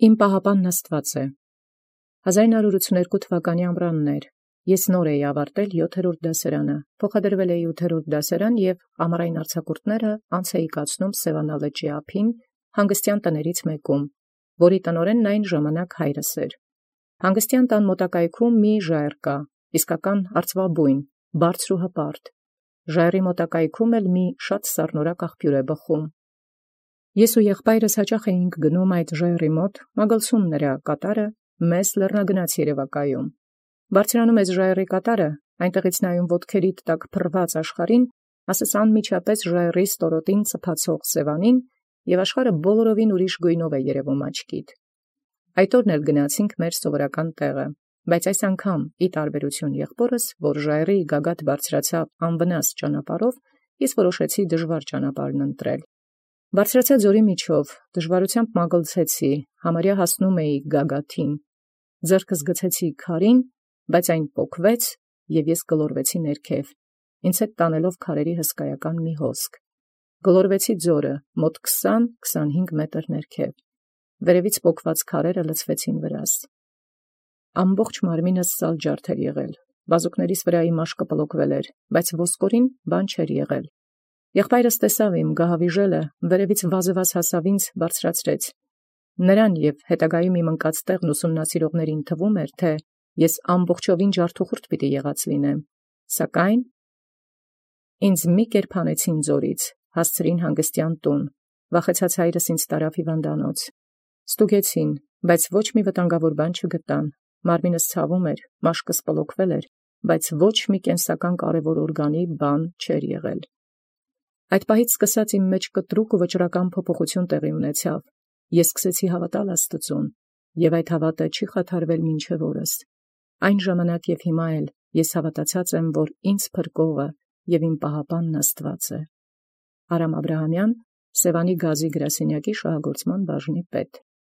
Իմ պահապանն Աստված է։ 1982 թվականի ամռանն էր։ Ես նոր էի ավարտել 7-րդ դասարանը, փոխադրվել էի 8-րդ դասարան և ամառային արձակուրդները անց էի կացնում Սևանա լճի ափին հանգստյան տներից մեկում, որի տնօրենն այն ժամանակ հայրս էր։ Հանգստյան տան մոտակայքում մի ժայռ կա, իսկական արծվաբույն, բարձր ու հպարտ։ Ժայռի մոտակայքում էլ մի շատ սառնորակ աղբյուր է բխում։ Ես ու եղբայրս հաճախ էինք գնում այդ ժայռի մոտ, մագլցում նրա կատարը, մեզ լեռնագնաց երևակայում։ Բարձրանում ես ժայռի կատարը, այնտեղից նայում ոտքերիդ տակ փռված աշխարհին, ասես անմիջապես ժայռի ստորոտին ծփացող Սևանին, և աշխարհը բոլորովին ուրիշ գույնով է երևում աչքիդ։ Այդ օրն էլ գնացինք մեր սովորական տեղը, բայց այս անգամ ի տարբերություն եղբորս, որ ժայռի գագաթ բարձրացավ անվնաս ճանապարհով, ես որոշեցի դժվար ճանապարհն ընտրել։ Բարձրացա ձորի միջով, դժվարությամբ մագլցեցի, համարյա հասնում էի գագաթին։ Ձեռքս գցեցի քարին, բայց այն պոկվեց, և ես գլորվեցի ներքև, ինձ հետ տանելով քարերի հսկայական մի հոսք։ Գլորվեցի ձորը, մոտ 20-25 մետր ներքև։ Վերևից պոկված քարերը լցվեցին վրաս։ Ամբողջ մարմինս սալջարդ էր եղել, վազուկներիս վրայի մաշկը պլոկվել էր, բայց ոսկորին բան չէր եղել։ Եղբայրս տեսավ իմ գահավիժելը, վերևից վազվազ հասավ ինձ, բարձրացրեց։ Նրան և հետագայում իմ ընկած տեղն ուսումնասիրողներին թվում էր, թե ես ամբողջովին ջարդուխորտ պիտի եղած լինեմ, սակայն ինձ մի կերպ հանեցին ձորից, հասցրին հանգստյան տուն, վախեցած հայրս ինձ տարավ հիվանդանոց։ Ստուգեցին, բայց ոչ մի վտանգավոր բան չգտան, մարմինս ցավում էր, մաշկս պլոկվել էր, բայց ոչ մի կենսական կարևոր օրգանի բան չէր եղել։ Այդ պահից սկսած իմ մեջ կտրուկ ու վճռական փոփոխություն տեղի ունեցավ։ Ես սկսեցի հավատալ Աստծուն, և այդ հավատը չի խաթարվել մինչև օրս։ Այն ժամանակ և հիմա էլ ես հավատացած եմ, որ ինձ փրկողը և իմ պահապանն Աստված է։ Արամ Աբրահամյան, Սևանի գազի գրասենյակի շահագործման բաժնի պետ։